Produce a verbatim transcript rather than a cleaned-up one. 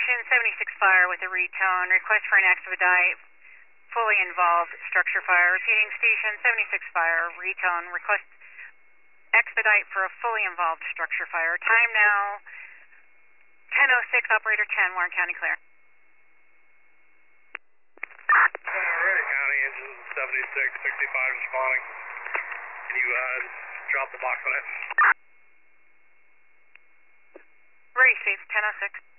Station, seventy-six Fire with a retone. Request for an expedite. Fully involved structure fire. Repeating, Station, seventy-six Fire, retone. Request expedite for a fully involved structure fire. Time now, ten oh six, Operator ten, Warren County clear. Alright, County, engine seventy-six, sixty-five responding. Can you uh, drop the box on it? Receive, ten oh six.